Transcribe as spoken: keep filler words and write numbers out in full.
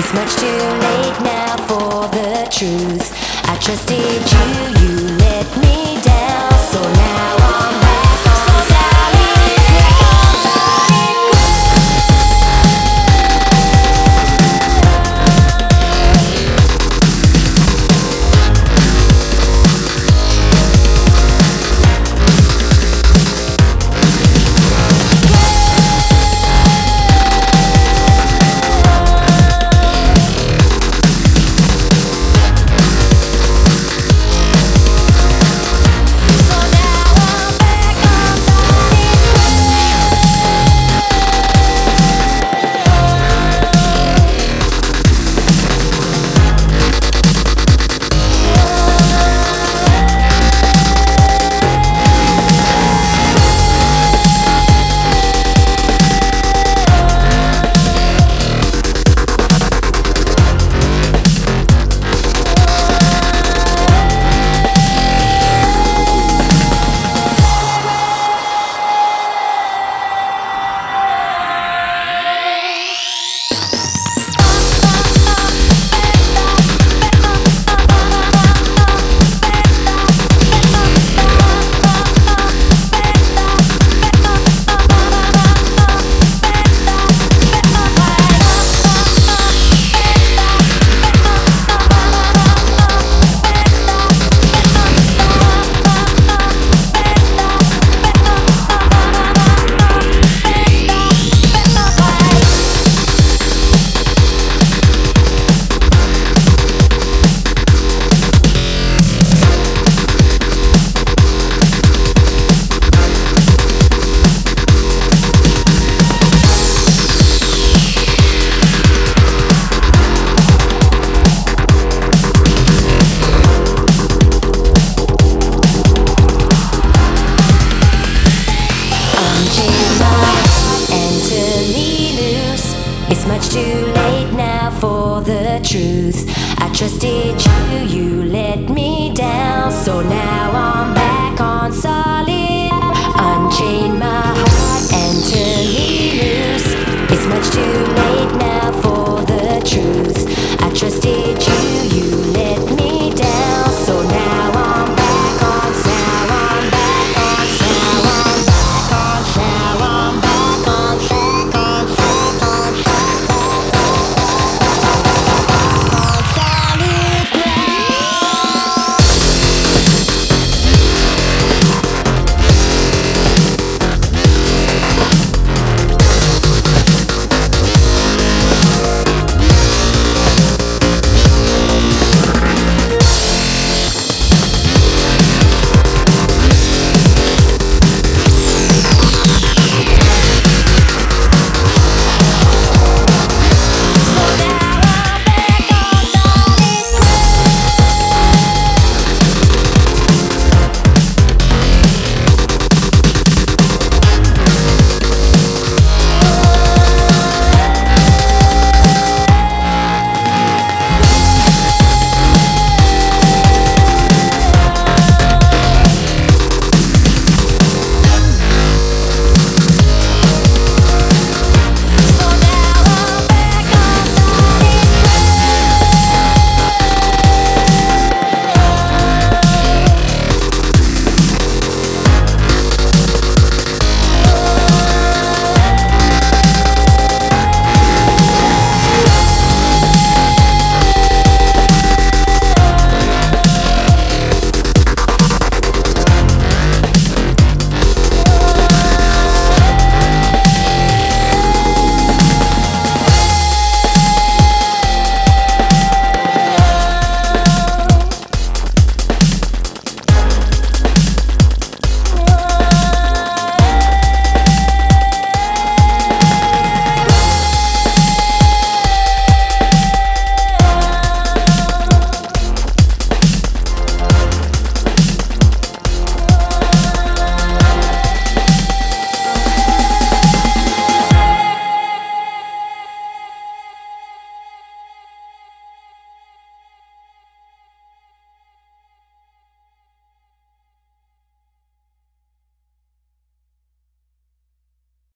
It's much too late now for the truth. I trusted you, you let me down. So now I'm back on solid It's much too late now for the truth. I trusted you, you let me down. So now I'm back on solid. Unchain my heart and turn me loose. It's much too late now for the truth. I trusted